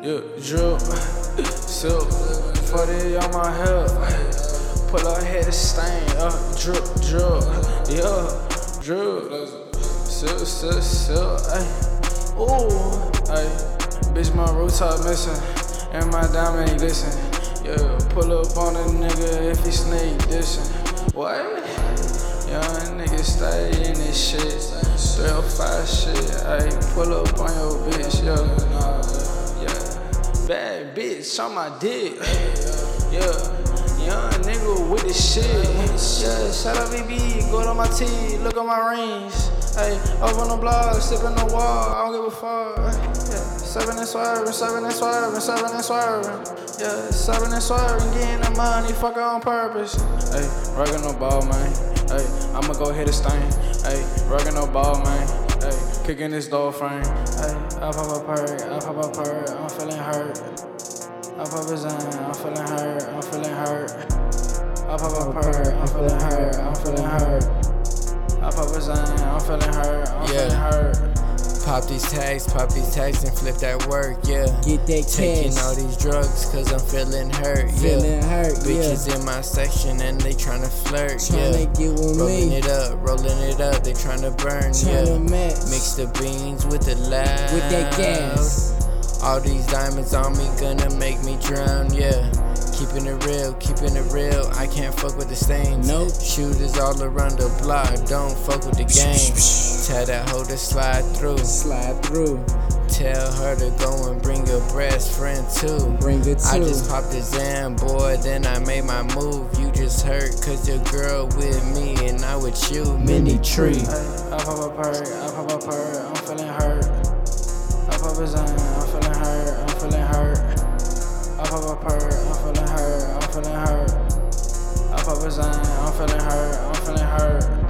Yeah, drip, silk, 40 on my hip. Pull up, hit a stain, drip, drip, yeah, drip, silk, ayy, ooh, ayy, bitch, my rooftop missing, and my diamond glisten, yeah, pull up on a nigga if he sneak dissing, what? Young nigga stay in this shit, 305 shit, ayy, pull up on your bitch, yeah. Bad bitch on my dick, yeah. Young nigga with the shit, yeah. Shout out BB, go to my T, look at my rings, hey. Up on the block, sipping the wall, I don't give a fuck, yeah. 7 and swerving, 7 and swerving, 7 and swerving, yeah. 7 and swerving, getting the money, fuck on purpose, hey. Rockin' no ball, man, hey. I'ma go hit a stain, hey. Rockin' no ball, man, hey. Kicking this door frame, hey. I pop a perk, I'm feeling hurt. I pop a Zane, I'm feeling hurt, I'm feeling hurt. I pop a perk, I'm feeling hurt, I'm feeling hurt. I pop a Zane, I'm feeling hurt, I'm feeling hurt. Pop these tags and flip that work, yeah. Get that cash. Taking all these drugs cause I'm feeling hurt, yeah. Feeling hurt, Bitches in my section and they tryna flirt, Tryna get with rolling me. Rolling it up, they tryna burn, Tryna yeah. mix. Mix the beans with the loud. With that gas. All these diamonds on me gonna make me drown, yeah. Keeping it real, I can't fuck with the stains. Nope. Shooters all around the block, don't fuck with the game. Tell that hoe to slide through. Slide through. Tell her to go and bring her best friend too. Bring it too. I just popped the Zan, boy, then I made my move. You just hurt cause your girl with me and I with you. Mini tree. I pop a perk, I'm feeling hurt. I pop a Zane, I'm feeling hurt, I'm feeling hurt. I pop a perk, I'm feeling hurt, I'm feeling hurt. I pop a Zane, I'm feeling hurt, I'm feeling hurt.